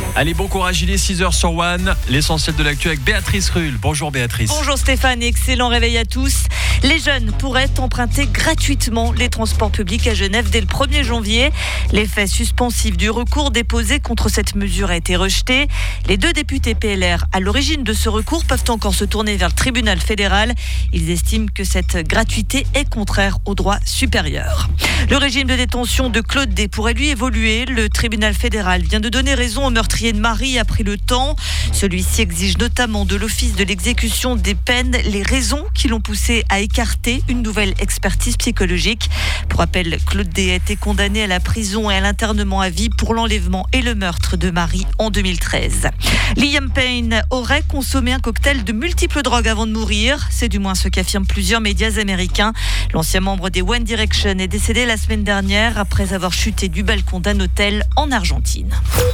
Allez, bon courage, il est 6h sur One. L'essentiel de l'actu avec Béatrice Rulle. Bonjour Béatrice. Bonjour Stéphane, excellent réveil à tous. Les jeunes pourraient emprunter gratuitement les transports publics à Genève dès le 1er janvier. L'effet suspensif du recours déposé contre cette mesure a été rejeté. Les 2 députés PLR à l'origine de ce recours peuvent encore se tourner vers le tribunal fédéral. Ils estiment que cette gratuité est contraire au droit supérieur. Le régime de détention de Claude D pourrait lui évoluer. Le tribunal fédéral vient de donner raison au meurtrier de Marie a pris le temps. Celui-ci exige notamment de l'Office de l'exécution des peines les raisons qui l'ont poussé à écarter une nouvelle expertise psychologique. Pour rappel, Claude D a été condamné à la prison et à l'internement à vie pour l'enlèvement et le meurtre de Marie en 2013. Liam Payne aurait consommé un cocktail de multiples drogues avant de mourir. C'est du moins ce qu'affirment plusieurs médias américains. L'ancien membre des One Direction est décédé la semaine dernière après avoir chuté du balcon d'un hôtel en Argentine.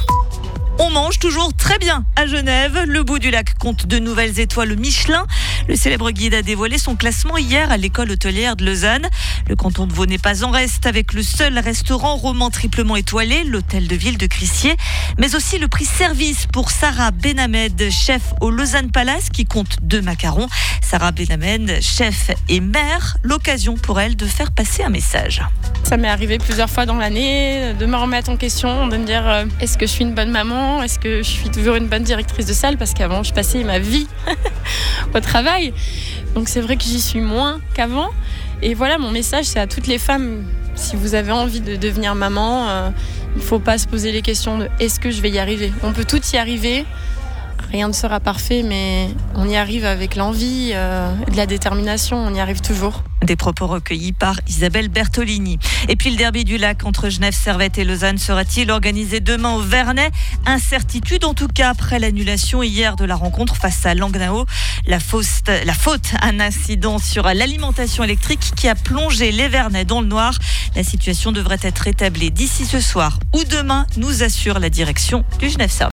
On mange toujours très bien à Genève. Le Bout du Lac compte de nouvelles étoiles Michelin. Le célèbre guide a dévoilé son classement hier à l'école hôtelière de Lausanne. Le canton de Vaud n'est pas en reste avec le seul restaurant roman triplement étoilé, l'hôtel de ville de Crissier. Mais aussi le prix service pour Sarah Benhamed, chef au Lausanne Palace qui compte 2 macarons. Sarah Benhamed, chef et mère, l'occasion pour elle de faire passer un message. Ça m'est arrivé plusieurs fois dans l'année de me remettre en question, de me dire est-ce que je suis une bonne maman, est-ce que je suis toujours une bonne directrice de salle, parce qu'avant je passais ma vie au travail. Donc c'est vrai que j'y suis moins qu'avant. Et voilà, mon message c'est à toutes les femmes, si vous avez envie de devenir maman, il ne faut pas se poser les questions de est-ce que je vais y arriver. On peut tout y arriver. Rien ne sera parfait, mais on y arrive avec l'envie et de la détermination, on y arrive toujours. Des propos recueillis par Isabelle Bertolini. Et puis le derby du lac entre Genève, Servette et Lausanne sera-t-il organisé demain au Vernet ? Incertitude en tout cas après l'annulation hier de la rencontre face à Langnau. La faute, un incident sur l'alimentation électrique qui a plongé les Vernets dans le noir. La situation devrait être rétablie d'ici ce soir ou demain, nous assure la direction du Genève Servette.